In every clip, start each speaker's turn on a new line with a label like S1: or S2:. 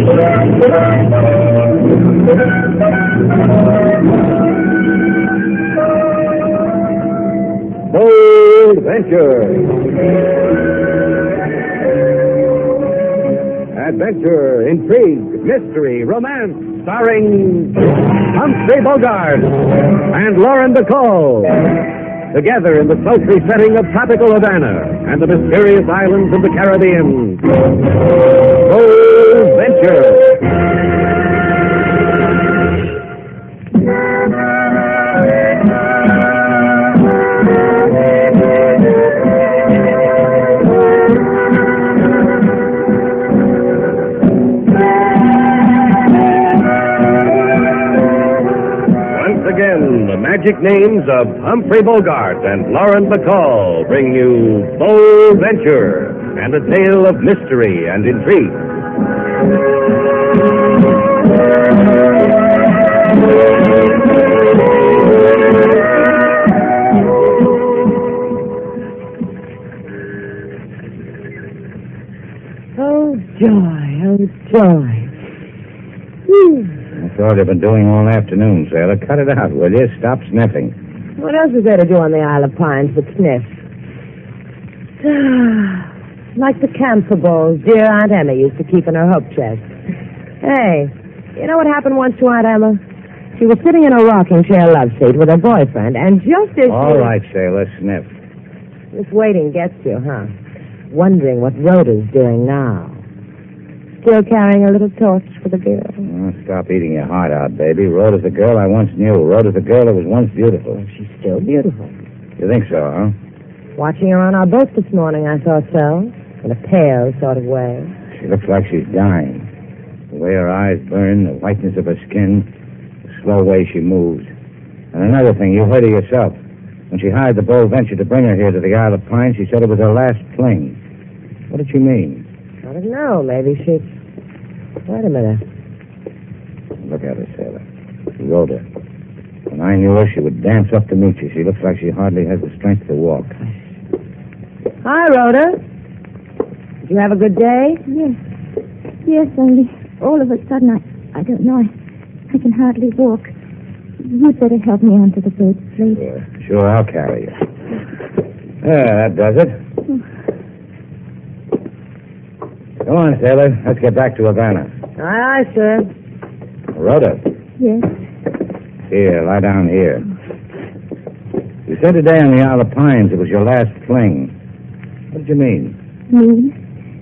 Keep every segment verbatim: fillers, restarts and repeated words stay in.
S1: Bold Venture. Adventure, intrigue, mystery, romance, starring Humphrey Bogart and Lauren Bacall. Together in the sultry setting of tropical Havana and the mysterious islands of the Caribbean. Bold Venture. The magic names of Humphrey Bogart and Lauren Bacall bring you Bold Venture and a tale of mystery and intrigue.
S2: Oh, joy, oh, joy. Whew.
S3: That's all you've been doing all afternoon, Sailor. Cut it out, will you? Stop sniffing.
S2: What else is there to do on the Isle of Pines but sniff? Like the camphor bowls dear Aunt Emma used to keep in her hope chest. Hey, you know what happened once to Aunt Emma? She was sitting in a rocking chair love seat with her boyfriend, and just as
S3: All
S2: she...
S3: right, Sailor, sniff.
S2: This waiting gets you, huh? Wondering what Rhoda's doing now. Still carrying a little torch for the girl.
S3: Oh, stop eating your heart out, baby. Rhoda's the girl I once knew. Rhoda's the girl that was once beautiful.
S2: Well, she's still beautiful.
S3: You think so, huh?
S2: Watching her on our boat this morning, I thought so. In a pale sort of way.
S3: She looks like she's dying. The way her eyes burn, the whiteness of her skin, the slow way she moves. And another thing, you heard her yourself. When she hired the Bold Venture to bring her here to the Isle of Pines, she said it was her last fling. What did she mean?
S2: I don't know. Maybe she... Wait a minute.
S3: Look at her, Sailor. Rhoda. When I knew her, she would dance up to meet you. She looks like she hardly has the strength to walk.
S2: Hi, Rhoda. Did you have a good day?
S4: Yes. Yes, only all of a sudden, I, I don't know. I, I can hardly walk. You'd better help me onto the boat, please.
S3: Sure, sure, I'll carry you. Yeah, that does it. Come on, Sailor. Let's get back to Havana.
S2: Aye, aye, sir.
S3: Rhoda.
S4: Yes.
S3: Here, lie down here. You said today on the Isle of Pines it was your last fling. What did you mean?
S4: Mean?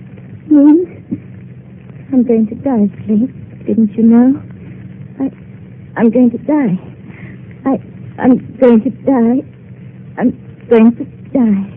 S4: Mean? I'm going to die, Slate. Didn't you know? I, I'm going to die. I, I'm going to die. I'm going to die.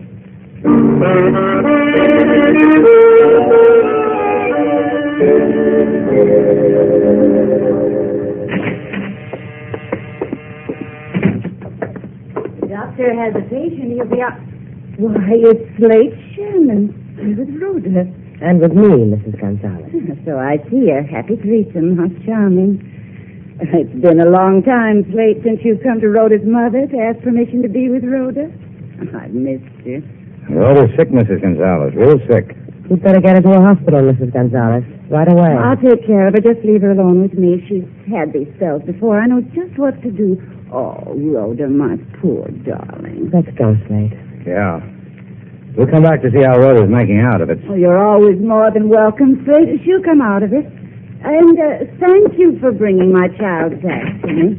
S5: The doctor has a patient. He'll be out. Why, it's Slate Sherman. And with Rhoda.
S2: And with me, Missus Gonzalez.
S5: So I see her. Happy threesome. How charming. It's been a long time, Slate, since you've come to Rhoda's mother to ask permission to be with Rhoda. I've missed you.
S3: Rhoda's sick, Missus Gonzalez. Real sick.
S2: You'd better get her to a hospital, Missus Gonzalez. Right away.
S5: I'll take care of her. Just leave her alone with me. She's had these spells before. I know just what to do. Oh, Rhoda, my poor darling.
S2: Let's go, Slate.
S3: Yeah. We'll come back to see how Rhoda's making out of it.
S5: Oh, you're always more than welcome, Slate. She'll come out of it. And uh, thank you for bringing my child back to me.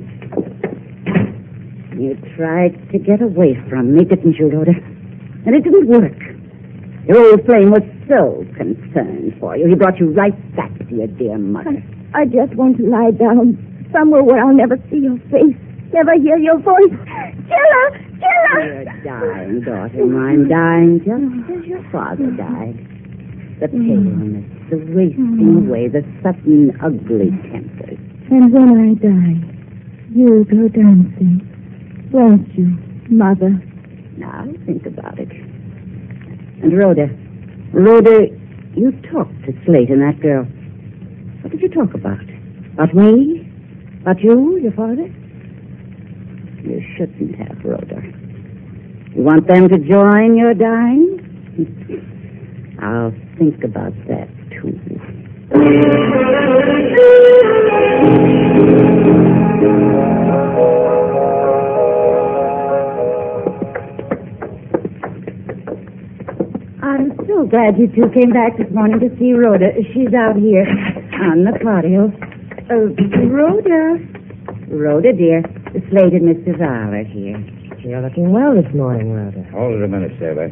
S5: You tried to get away from me, didn't you, Rhoda? And it didn't work. Your old flame was so concerned for you. He brought you right back to your dear mother.
S4: I, I just want to lie down somewhere where I'll never see your face, never hear your voice. Killer! Killer!
S5: You're dying, daughter mine, dying just as your father died. The paleness, the wasting away, the sudden ugly tempers.
S4: And when I die, you'll go dancing, won't you, Mother?
S5: Now, think about it. And Rhoda, Rhoda, you talked to Slate and that girl. What did you talk about? About me? About you, your father? You shouldn't have, Rhoda. You want them to join your dying? I'll think about that, too. I'm so glad you two came back this morning to see Rhoda. She's out here on the patio. Uh, Rhoda. Rhoda, dear. The Slade and Mister Val are here.
S2: You're looking well this morning, Rhoda.
S3: Hold it a minute, Sailor.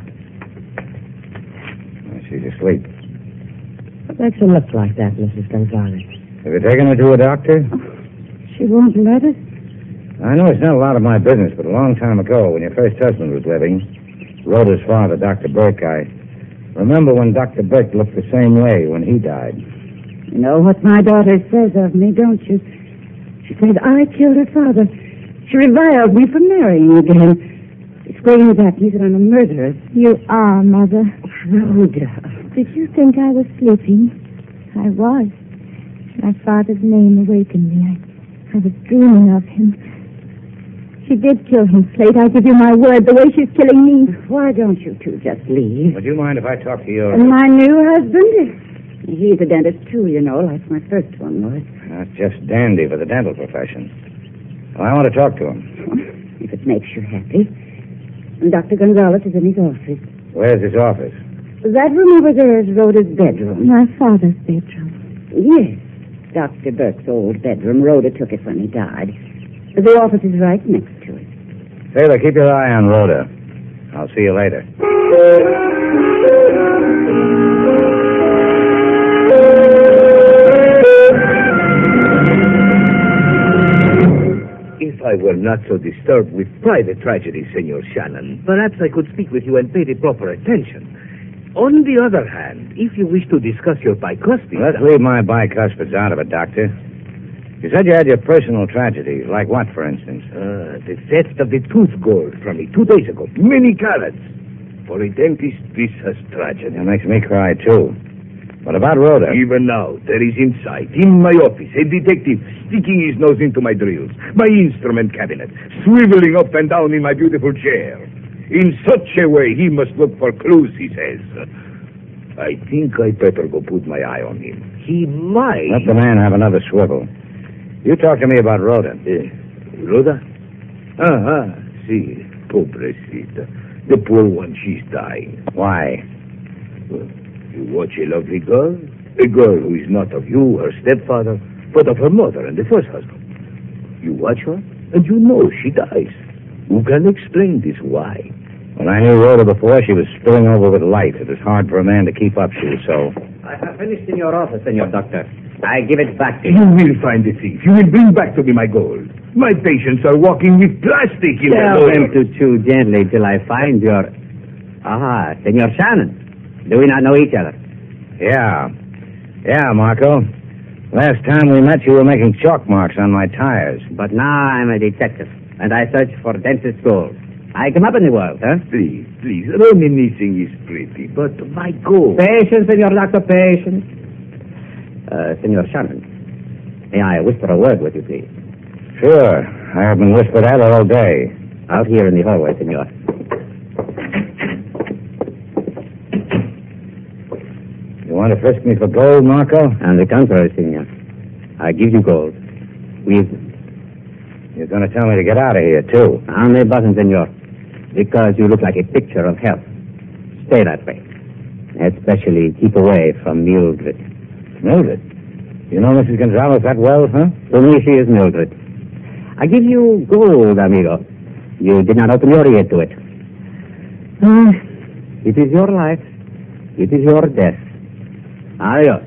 S3: She's asleep.
S2: What makes her look like that, Missus Gonzalez?
S3: Have you taken her to a doctor?
S5: She won't let us.
S3: I know it's not a lot of my business, but a long time ago, when your first husband was living, Rhoda's father, Doctor Burke, I remember when Doctor Burke looked the same way when he died.
S5: You know what my daughter says of me, don't you? She says I killed her father. She reviled me for marrying again. She screams at me that I'm a murderer.
S4: You are, Mother.
S5: Rhoda.
S4: Did you think I was sleeping? I was. My father's name awakened me. I, I was dreaming of him. She did kill him, Slate. I give you my word, the way she's killing me.
S5: Why don't you two just leave?
S3: Would you mind if I talk to your...
S5: And my new husband? He's a dentist, too, you know, like my first one was.
S3: That's just dandy for the dental profession. Well, I want to talk to him.
S5: If it makes you happy. And Doctor Gonzalez is in his office.
S3: Where's his office?
S5: That room over there is Rhoda's bedroom.
S4: My father's bedroom.
S5: Yes. Doctor Burke's old bedroom. Rhoda took it when he died. The office is right next to it.
S3: Sailor, keep your eye on Rhoda. I'll see you later.
S1: If I were not so disturbed with private tragedy, Senor Shannon, perhaps I could speak with you and pay the proper attention. On the other hand, if you wish to discuss your bicuspids...
S3: Let's leave my bicuspids out of it, Doctor. You said you had your personal tragedy. Like what, for instance?
S1: Uh, the theft of the tooth gold from me two days ago. Many carats. For a dentist, this has tragedy.
S3: That makes me cry, too. What about Rhoda?
S1: Even now, there is inside, in my office, a detective sticking his nose into my drills, my instrument cabinet, swiveling up and down in my beautiful chair. In such a way, he must look for clues, he says. I think I'd better go put my eye on him. He might...
S3: Let the man have another swivel. You talk to me about Rhoda.
S1: Uh, Rhoda? Ah, ah, see, pobrecita. The poor one, she's dying.
S3: Why?
S1: Well, you watch a lovely girl, a girl who is not of you, her stepfather, but of her mother and the first husband. You watch her, and you know she dies. Who can explain this why?
S3: When I knew Rhoda before, she was spilling over with life. It was hard for a man to keep up. She was so...
S6: I have finished in your office, Senor Doctor. I give it back to
S1: You
S6: you.
S1: will find the thief. You will bring back to me my gold. My patients are walking with plastic in their
S6: Tell them
S1: noses.
S6: to chew gently till I find your... Ah, Senor Shannon. Do we not know each other?
S3: Yeah. Yeah, Marco. Last time we met, you were making chalk marks on my tires.
S6: But now I'm a detective, and I search for dentist gold. I come up in the world, huh?
S1: Please, please, reminiscing is pretty, but my gold...
S6: Patience, Senor Doctor, patience. Uh, Senor Shannon, may I whisper a word with you, please?
S3: Sure. I have been whispered at all day.
S6: Out here in the hallway, Senor.
S3: You want to frisk me for gold, Marco?
S6: On the contrary, Senor. I give you gold. With
S3: You're going to tell me to get out of here, too.
S6: only button, Senor. Because you look like a picture of health. Stay that way. Especially keep away from Mildred.
S3: Mildred? You know Missus Gonzalez that well, huh?
S6: To me, she is Mildred. I give you gold, amigo. You did not open your ear to it. Ah, it is your life. It is your death. Adios.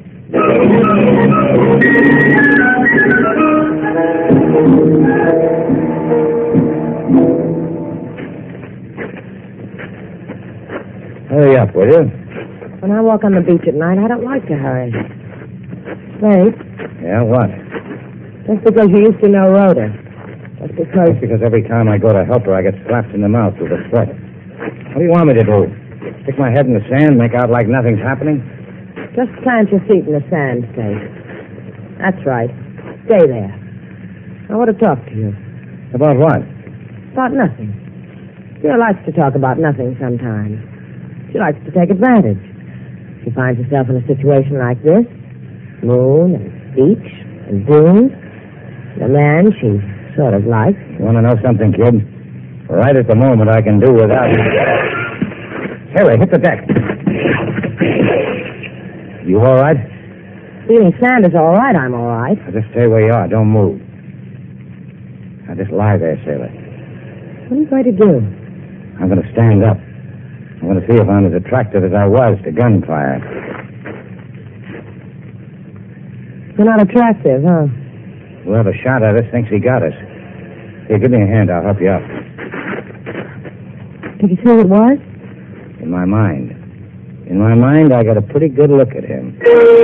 S3: Hurry up, will you?
S2: When I walk on the beach at night, I don't like to hurry. Slate,
S3: Yeah, what?
S2: just because you used to know Rhoda. Just because...
S3: That's because every time I go to help her, I get slapped in the mouth with a threat. What do you want me to do? Stick my head in the sand, make out like nothing's happening?
S2: Just plant your feet in the sand, Slate. That's right. Stay there. I want to talk to you.
S3: About what?
S2: About nothing. She likes to talk about nothing sometimes. She likes to take advantage. She finds herself in a situation like this. Moon and beach and dunes. The man she sort of liked.
S3: You want to know something, kid? Right at the moment, I can do without you. Haley, hit the deck. You all right?
S2: Feeling Sanders all right, I'm all right.
S3: Now just stay where you are. Don't move. Now just lie there, sailor.
S2: What are you going to do?
S3: I'm going to stand up. I'm going to see if I'm as attractive as I was to gunfire.
S2: You're not attractive, huh?
S3: Whoever shot at us thinks he got us. Here, give me a hand. I'll help you up.
S2: Did you see who it was?
S3: In my mind. In my mind, I got a pretty good look at him.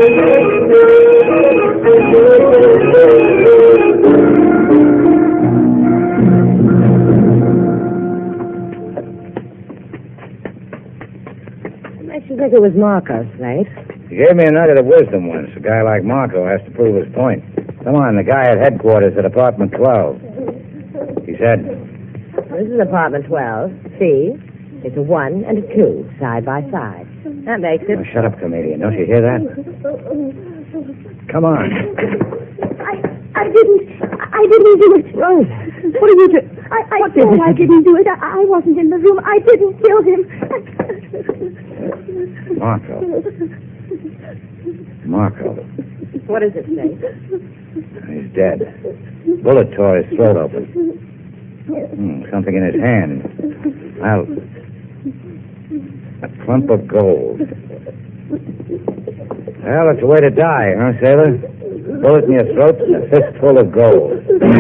S2: What makes you think it was Marco, Slate?
S3: He gave me a nugget of wisdom once. A guy like Marco has to prove his point. Come on, the guy at headquarters at apartment twelve. He said...
S2: This is apartment twelve. See? It's a one and a two, side by side. That makes it...
S3: Oh, shut up, comedian. Don't you hear that? Come on.
S4: I I didn't. I didn't do it.
S2: Rose, what did you do?
S4: I, I what said I didn't do it. I, I wasn't in the room. I didn't kill him.
S3: Marco. Marco.
S2: What is it, Slate?
S3: He's dead. Bullet tore his throat open. Hmm, something in his hand. I'll... A clump of gold. Well, it's a way to die, huh, sailor? Bullet in your throat and a fistful of gold.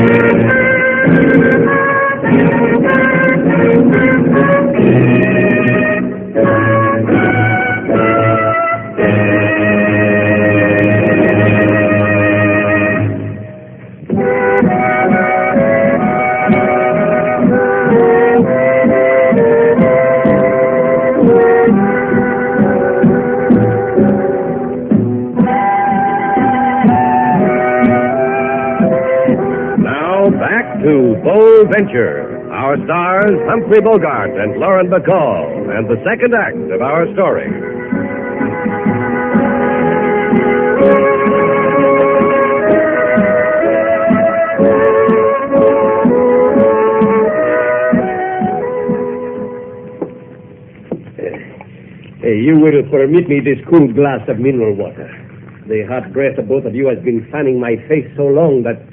S1: To Bold Venture, our stars Humphrey Bogart and Lauren Bacall, and the second act of our story.
S7: Hey, you will permit me this cool glass of mineral water. The hot breath of both of you has been fanning my face so long that...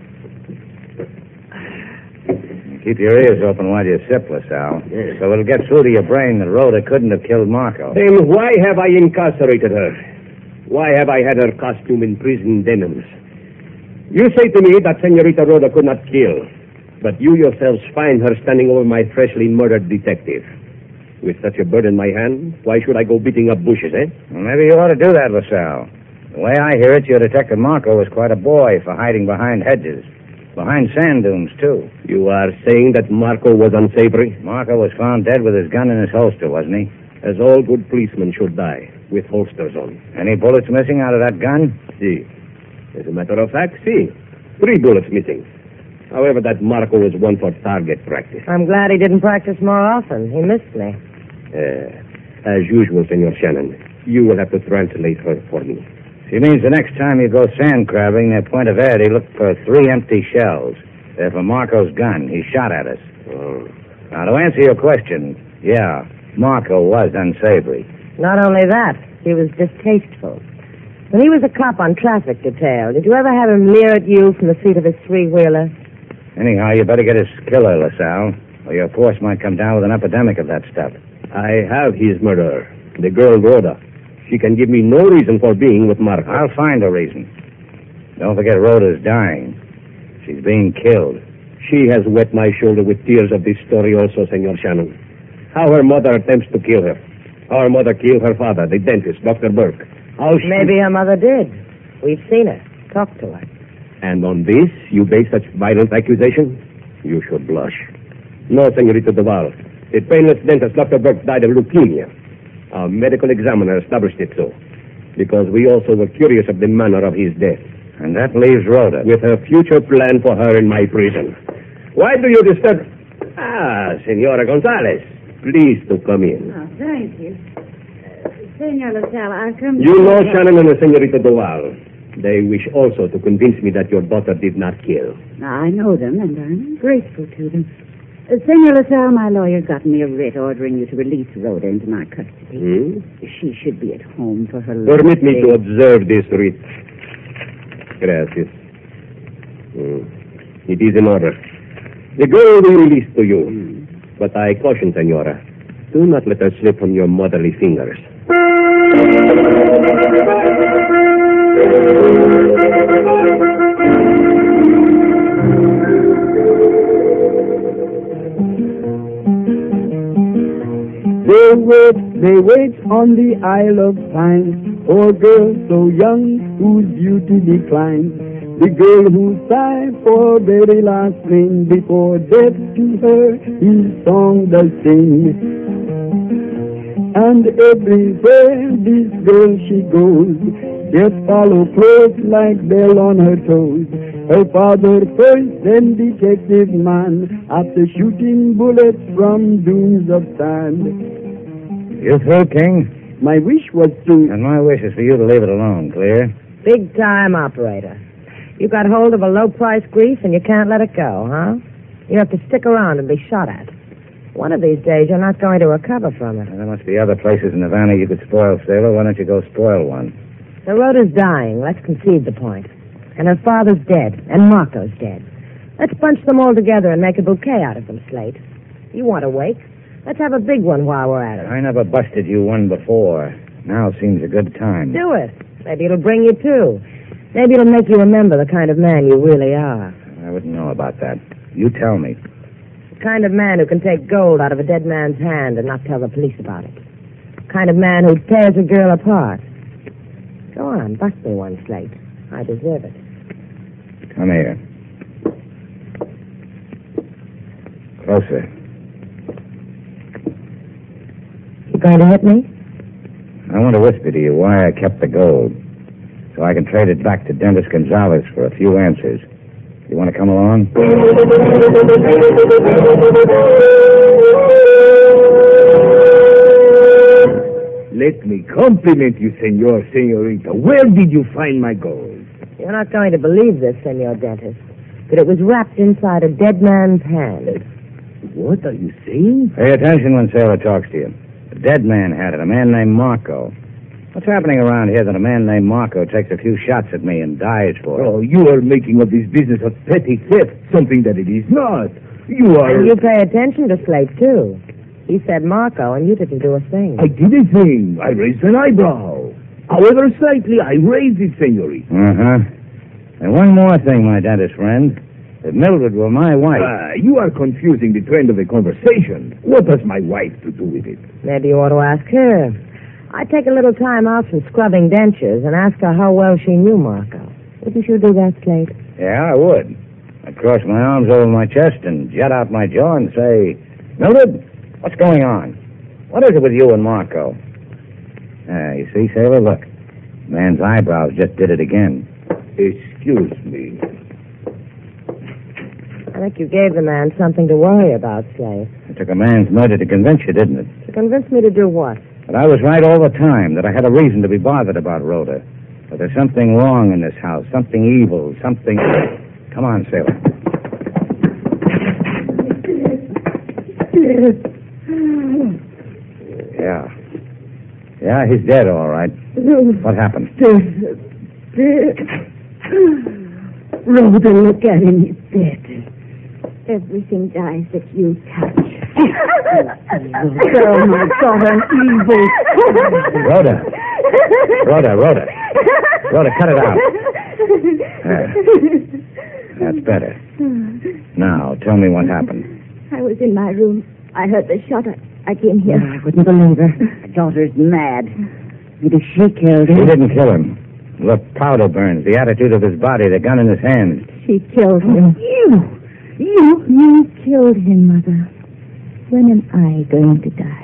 S3: Keep your ears open while you sip, LaSalle.
S7: Yes.
S3: So it'll get through to your brain that Rhoda couldn't have killed Marco.
S7: Then why have I incarcerated her? Why have I had her costume in prison denims? You say to me that Senorita Rhoda could not kill, but you yourselves find her standing over my freshly murdered detective. With such a bird in my hand, why should I go beating up bushes, eh?
S3: Well, maybe you ought to do that, LaSalle. The way I hear it, your Detective Marco was quite a boy for hiding behind hedges. Behind sand dunes, too.
S7: You are saying that Marco was unsavory?
S3: Marco was found dead with his gun in his holster, wasn't he?
S7: As all good policemen should die, with holsters on.
S3: Any bullets missing out of that gun?
S7: See. As a matter of fact, see. Three bullets missing. However, that Marco was one for target practice.
S2: I'm glad he didn't practice more often. He missed me.
S7: Uh, as usual, Senor Shannon, you will have to translate her for me.
S3: She means the next time you go sand crabbing near Puente Verde, look for three empty shells. They're for Marco's gun. He shot at us.
S7: Oh.
S3: Now, to answer your question, yeah, Marco was unsavory.
S2: Not only that, he was distasteful. When he was a cop on traffic detail, did you ever have him leer at you from the seat of his three-wheeler?
S3: Anyhow, you better get his killer, LaSalle, or your force might come down with an epidemic of that stuff.
S7: I have his murderer, the girl Rhoda. She can give me no reason for being with Marco.
S3: I'll find a reason. Don't forget Rhoda's dying. She's being killed.
S7: She has wet my shoulder with tears of this story also, Senor Shannon. How her mother attempts to kill her. How her mother killed her father, the dentist, Doctor Burke. How she...
S2: Maybe her mother did. We've seen her. Talk to her.
S7: And on this, you base such violent accusation? You should blush. No, Senorita Duval. The painless dentist, Doctor Burke, died of leukemia. Our medical examiner established it so, because we also were curious of the manner of his death.
S3: And that leaves Rhoda.
S7: With her future plan for her in my prison. Why do you disturb... Ah, Senora Gonzalez. Please to come in.
S5: Oh, thank you. Uh, Senor LaSalle, I'll come...
S7: You know Shannon and the Senorita Duval. They wish also to convince me that your daughter did not kill.
S5: Now, I know them, and I'm grateful to them. Uh, Senor LaSalle, my lawyer got me a writ ordering you to release Rhoda into my custody.
S7: Hmm?
S5: She should be at home for her
S7: Permit me to
S5: last
S7: observe this writ. Gracias. Hmm. It is in order. The girl will be released to you.
S5: Hmm.
S7: But I caution, Senora, do not let her slip from your motherly fingers.
S8: They wait, they wait on the Isle of Pine for a girl so young whose beauty declines. The girl who sighed for very last thing before death to her his song does sing. And everywhere this girl she goes, death follow close like bell on her toes. Her father first, then detective man, after shooting bullets from dunes of sand.
S3: You through, King?
S8: My wish was to...
S3: And my wish is for you to leave it alone, clear?
S2: Big time operator. You got hold of a low-priced grief and you can't let it go, huh? You have to stick around and be shot at. One of these days you're not going to recover from it.
S3: Well, there must be other places in Havana you could spoil, Sailor. Why don't you go spoil one?
S2: The Rhoda's dying. Let's concede the point. And her father's dead. And Marco's dead. Let's bunch them all together and make a bouquet out of them, Slate. You want a wake? Let's have a big one while we're at it.
S3: I never busted you one before. Now seems a good time.
S2: Do it. Maybe it'll bring you to. Maybe it'll make you remember the kind of man you really are.
S3: I wouldn't know about that. You tell me.
S2: The kind of man who can take gold out of a dead man's hand and not tell the police about it. The kind of man who tears a girl apart. Go on, bust me one, Slate. I deserve it.
S3: Come here. Closer.
S2: You going to hit me?
S3: I want to whisper to you why I kept the gold. So I can trade it back to Dennis Gonzalez for a few answers. You want to come along?
S9: Let me compliment you, senor, senorita. Where did you find my gold?
S2: You're not going to believe this, Senor Dentist, but it was wrapped inside a dead man's hand.
S9: What are you saying?
S3: Pay attention when Sailor talks to you. A dead man had it, a man named Marco. What's happening around here that a man named Marco takes a few shots at me and dies for it?
S9: Oh, you are making of this business of petty theft something that it is not. You are...
S2: And you pay attention to Slate, too. He said Marco, and you didn't do a thing.
S9: I did a thing. I raised an eyebrow. However slightly, I raised it, senorita.
S3: Uh-huh. And one more thing, my dentist friend. If Mildred were my wife...
S9: Uh, you are confusing the trend of the conversation. What has my wife to do with it?
S2: Maybe you ought to ask her. I'd take a little time out from scrubbing dentures and ask her how well she knew Marco. Wouldn't you do that, Slate?
S3: Yeah, I would. I'd cross my arms over my chest and jet out my jaw and say, Mildred, what's going on? What is it with you and Marco? Ah, you see, Sailor, look. Man's eyebrows just did it again.
S9: Excuse me.
S2: I think you gave the man something to worry about, Slate.
S3: It took a man's murder to convince you, didn't it?
S2: To convince me to do what?
S3: But I was right all the time, that I had a reason to be bothered about Rhoda. But there's something wrong in this house, something evil, something... Come on, Sailor. Yeah. Yeah, he's dead, all right. What happened?
S4: Rhoda, look at him. He's dead. Everything dies that you touch. Oh, my God, an evil.
S3: Rhoda. Rhoda, Rhoda. Rhoda, cut it out. There. That's better. Now, tell me what happened.
S4: I was in my room. I heard the shot. I, I came here.
S5: I wouldn't believe her. My daughter's mad. Maybe she killed him.
S3: She didn't kill him. Look, powder burns, the attitude of his body, the gun in his hand.
S4: She killed him. You! You! You killed him, Mother. When am I going to die?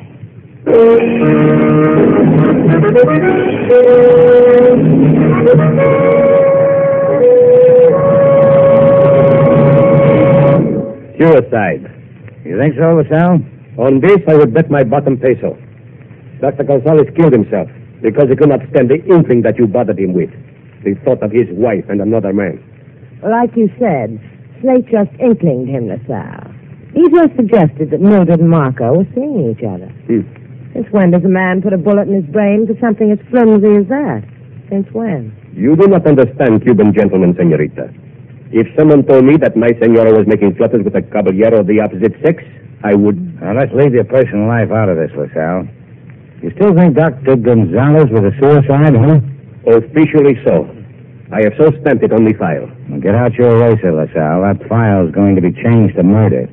S7: Suicide.
S3: You think so, LaSalle?
S7: On this, I would bet my bottom peso. Doctor Gonzalez killed himself because he could not stand the inkling that you bothered him with. the thought of his wife and another man.
S2: Like you said, Slate just inklinged him, LaSalle. He just suggested that Mildred and Marco were seeing each other.
S7: Hmm.
S2: Since when does a man put a bullet in his brain for something as flimsy as that? Since when?
S7: You do not understand Cuban gentlemen, senorita. If someone told me that my senora was making flutters with a caballero of the opposite sex, I would...
S3: Now, let's leave your personal life out of this, LaSalle. You still think Doctor Gonzalez was a suicide, huh?
S7: Officially so. I have so stamped it on the file.
S3: Well, get out your eraser, LaSalle. That file is going to be changed to murder.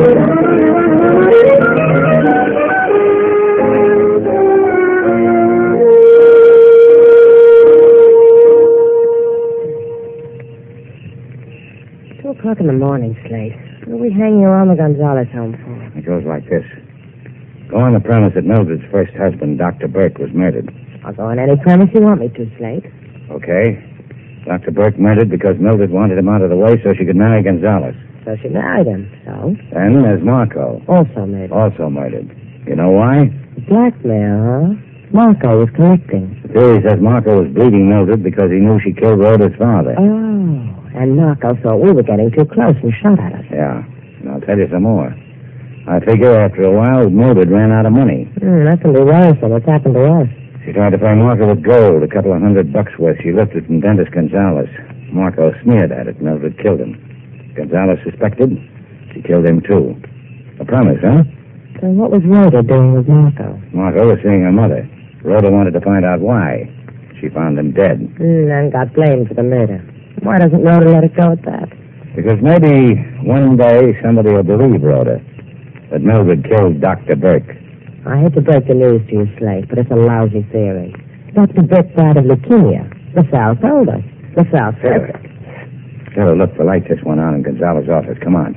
S2: Two o'clock in the morning, Slate. What are we hanging around the Gonzalez home for?
S3: It goes like this. Go on the premise that Mildred's first husband, Doctor Burke, was murdered.
S2: I'll go on any premise you want me to, Slate.
S3: Okay. Doctor Burke murdered because Mildred wanted him out of the way so she could marry Gonzalez.
S2: So she married him, so?
S3: Then there's Marco.
S2: Also murdered.
S3: Also murdered. You know why?
S2: Blackmail, huh? Marco was collecting.
S3: The theory says Marco was bleeding Mildred because he knew she killed Rhoda's father.
S2: Oh, and Marco thought we were getting too close and shot at us.
S3: Yeah, and I'll tell you some more. I figure after a while, Mildred ran out of money.
S2: Hmm, that can be worse than what's happened to us.
S3: She tried to pay Marco with gold, a couple of hundred bucks worth. She lifted from Dennis Gonzalez. Marco sneered at it. Mildred killed him. Gonzalez suspected. She killed him, too. A promise, huh?
S2: So what was Rhoda doing with Marco?
S3: Marco was seeing her mother. Rhoda wanted to find out why. She found him dead.
S2: Mm, and got blamed for the murder. Why doesn't Rhoda let it go at that?
S3: Because maybe one day somebody will believe Rhoda that Mildred killed Doctor Burke.
S2: I hate to break the news to you, Slate, but it's a lousy theory. Doctor Burke died of leukemia. LaSalle told us. LaSalle said it.
S3: Sarah, look, the light just went on in Gonzalez's office. Come on.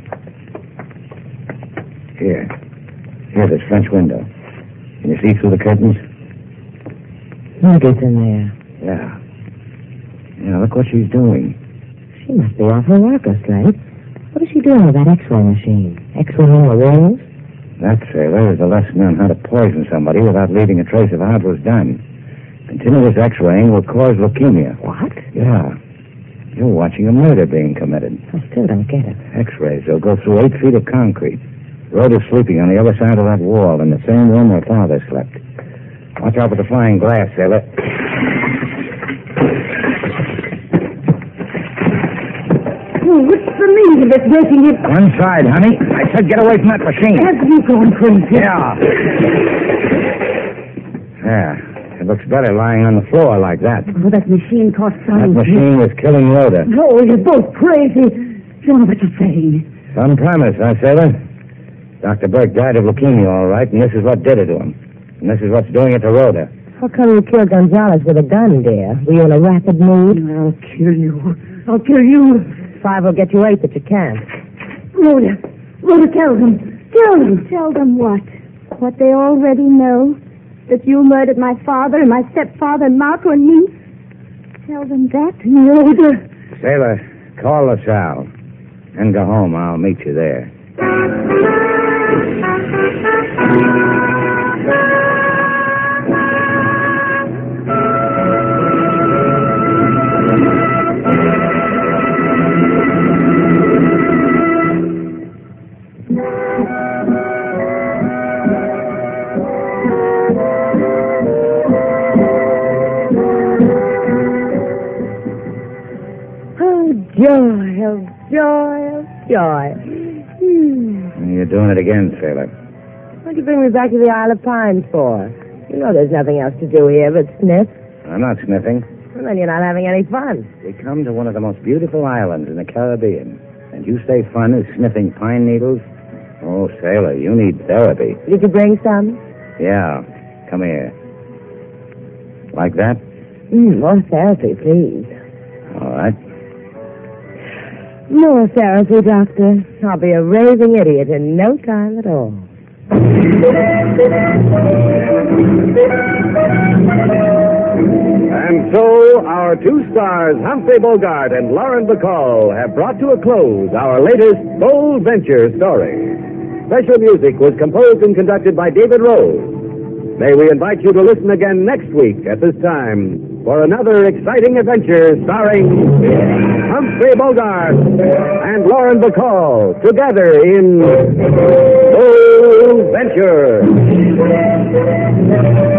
S3: Here. Here, this French window. Can you see through the curtains?
S2: Mildred's in there.
S3: Yeah. Yeah, look what she's doing.
S2: She must be off her rocker, Slate. What is she doing with that X-ray machine? X-raying the walls?
S3: That, sailor, is a lesson on how to poison somebody without leaving a trace of how it was done. Continuous X-raying will cause leukemia.
S2: What?
S3: Yeah. You're watching a murder being committed.
S2: I still don't get it.
S3: X-rays, they'll go through eight feet of concrete. Rhoda's sleeping on the other side of that wall in the same room her father slept. Watch out for the flying glass, sailor.
S5: Oh, what's the meaning of this breaking it?
S3: One side, honey. I said get away from that machine.
S5: Have you gone crazy?
S3: Yeah. Yeah. It looks better lying on the floor like that.
S5: Oh, that machine cost
S3: That
S5: time.
S3: machine was killing Rhoda.
S5: Oh, you're both crazy. You don't know what you're saying.
S3: Some premise, huh, sailor? Doctor Burke died of leukemia, all right, and this is what did it to him. And this is what's doing it to Rhoda.
S2: How come you killed Gonzalez with a gun, dear? Were you in a rapid mood?
S5: I'll kill you. I'll kill you.
S2: Five will get you eight, but you can't.
S5: Rhoda. Rhoda, tell them. Tell them.
S4: Tell them what? What they already know? That you murdered my father and my stepfather, Marco and me? Tell them that?
S5: Rhoda.
S3: Sailor, call LaSalle. And go home. I'll meet you there.
S2: Oh, joy, oh, joy, oh, joy. Hmm.
S3: You're doing it again, sailor.
S2: What'd you bring me back to the Isle of Pines for? You know there's nothing else to do here but sniff.
S3: I'm not sniffing.
S2: Well, then you're not having any fun.
S3: We come to one of the most beautiful islands in the Caribbean, and you say fun is sniffing pine needles? Oh, sailor, you need therapy.
S2: Did you bring some?
S3: Yeah. Come here. Like that?
S2: Mm, more therapy, please.
S3: All right.
S2: More therapy, Doctor. I'll be a raving idiot in no time at all.
S1: And so, our two stars, Humphrey Bogart and Lauren Bacall, have brought to a close our latest Bold Venture story. Special music was composed and conducted by David Rose. May we invite you to listen again next week at this time for another exciting adventure starring Humphrey Bogart and Lauren Bacall together in Bold Venture.